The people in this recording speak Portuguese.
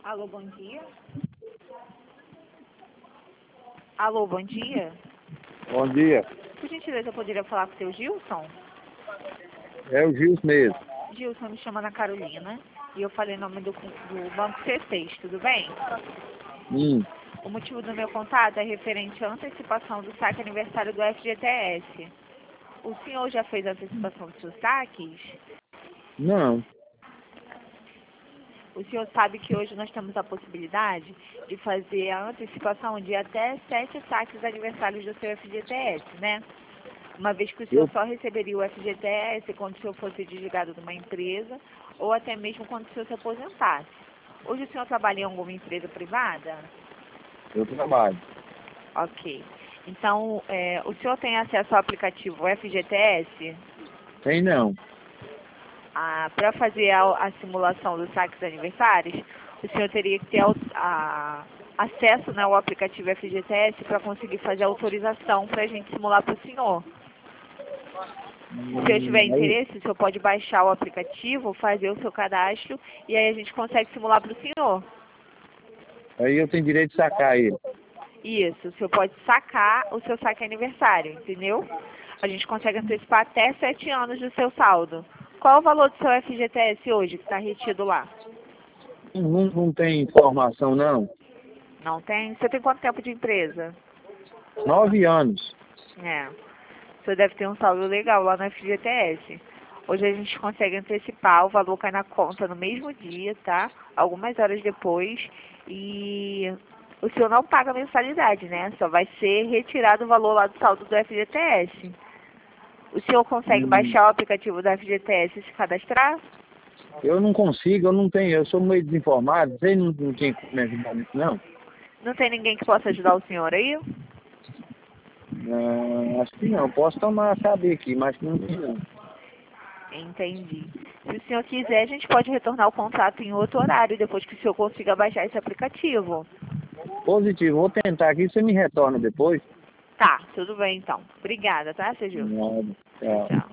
Alô, bom dia. Alô, bom dia. Bom dia. Por gentileza, eu poderia falar com o seu Gilson? É o Gils mesmo. Gilson, me chama Ana Carolina e eu falei em nome do Banco C6, tudo bem? O motivo do meu contato é referente à antecipação do saque aniversário do FGTS. O senhor já fez a antecipação dos seus saques? Não. O senhor sabe que hoje nós temos a possibilidade de fazer a antecipação de até 7 saques aniversários do seu FGTS, né? Uma vez que o senhor só receberia o FGTS quando o senhor fosse desligado de uma empresa ou até mesmo quando o senhor se aposentasse. Hoje o senhor trabalha em alguma empresa privada? Eu trabalho. Ok. Então, o senhor tem acesso ao aplicativo FGTS? Tem não. Para fazer a simulação dos saques aniversários, o senhor teria que ter acesso, né, ao aplicativo FGTS para conseguir fazer a autorização para a gente simular para o senhor. Se o senhor tiver interesse, o senhor pode baixar o aplicativo, fazer o seu cadastro e aí a gente consegue simular para o senhor. Aí eu tenho direito de sacar ele. Isso, o senhor pode sacar o seu saque aniversário, entendeu? A gente consegue antecipar até 7 anos do seu saldo. Qual o valor do seu FGTS hoje que está retido lá? Não tem informação, não. Não tem? Você tem quanto tempo de empresa? 9 anos. Você deve ter um saldo legal lá no FGTS. Hoje a gente consegue antecipar, o valor cai na conta no mesmo dia, tá? Algumas horas depois. E o senhor não paga mensalidade, né? Só vai ser retirado o valor lá do saldo do FGTS. O senhor consegue baixar o aplicativo do FGTS e se cadastrar? Eu não consigo, eu não tenho, eu sou meio desinformado, você não tem como me ajudar nisso, não? Não tem ninguém que possa ajudar o senhor aí? Acho que não, posso tomar saber aqui, mas não tem não. Entendi. Se o senhor quiser, a gente pode retornar o contrato em outro horário, depois que o senhor consiga baixar esse aplicativo. Positivo, vou tentar aqui, você me retorna depois? Tá, tudo bem então. Obrigada, tá, seu Gilson? Nada. Tchau, Tchau. tchau.